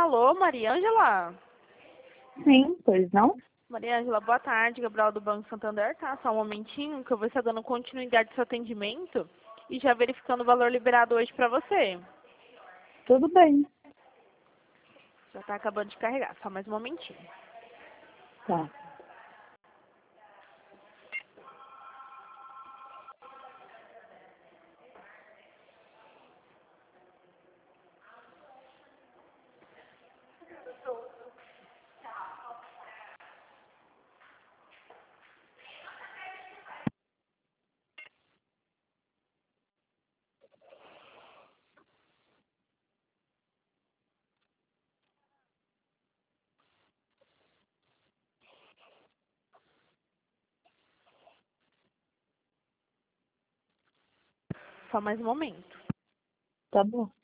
Alô, Mariângela? Sim, pois não? Mariângela, boa tarde. Gabriel do Banco Santander, tá? Só um momentinho que eu vou estar dando continuidade ao seu atendimento e já verificando o valor liberado hoje para você. Tudo bem. Já tá acabando de carregar, só mais um momentinho. Tá. Só mais um momento. Tá bom.